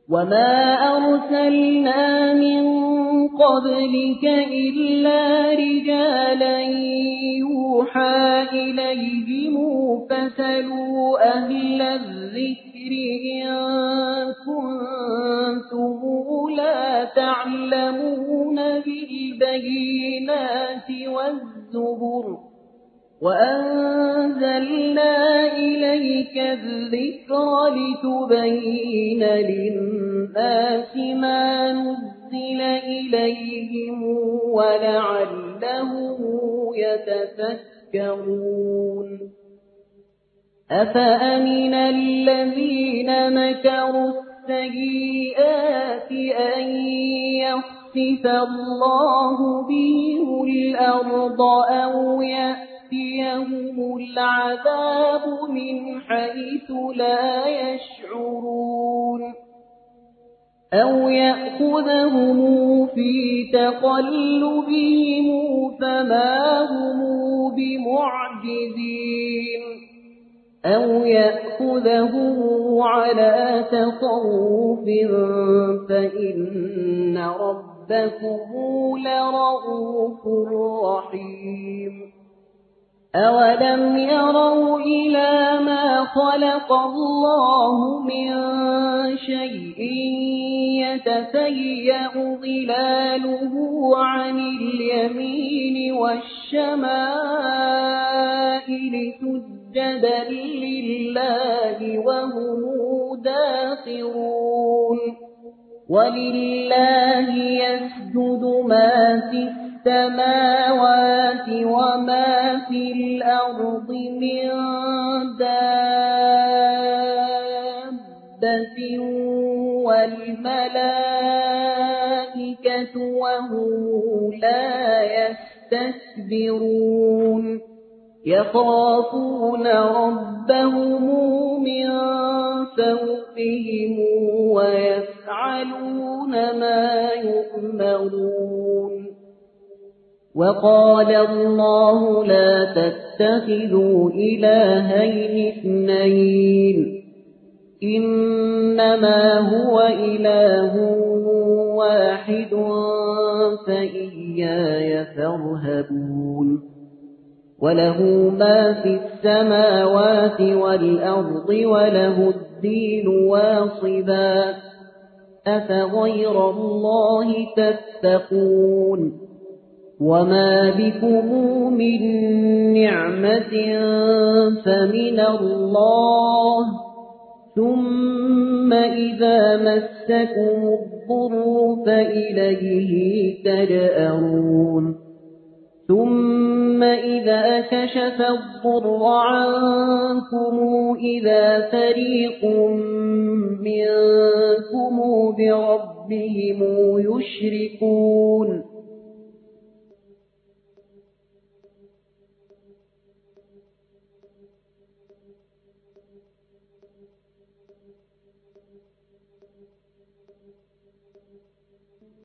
وما أرسلنا من قبلك إلا رجالا يوحى إليهم فاسألوا أهل الذكر إن كنتم لا تعلمون بالبينات والزبر وأنزلنا إليك الذكر لتبين للناس ما نزل إليهم ولعلهم يتفكرون أفأمن الذين مكروا السيئات أن يخسف الله بهم الأرض أو يأتيهم العذاب من حيث لا يشعرون أو يأخذهم في تقلبهم فما هم بمعجزين أو يأخذهم على تخوف فإن ربكم لرؤوف رحيم أولم يروا إلى ما خلق الله من شيء يتفيأ ظلاله عن اليمين والشمائل سجدا لله وهم داخرون ولله يسجد ما في السماوات وما في الأرض من دابة والملائكة وهم لا يستكبرون يخافون ربهم من فوقهم ويفعلون ما يؤمرون وقال الله لا تتخذوا إلهين اثنين إنما هو إله واحد فإياي فارهبون وله ما في السماوات والأرض وله الدين واصبا أفغير الله تتقون وما بكم من نعمة فمن الله ثم إذا مسكم الضر فإليه تجأرون ثم إذا كشف الضر عنكم إذا فريق منكم بربهم يشركون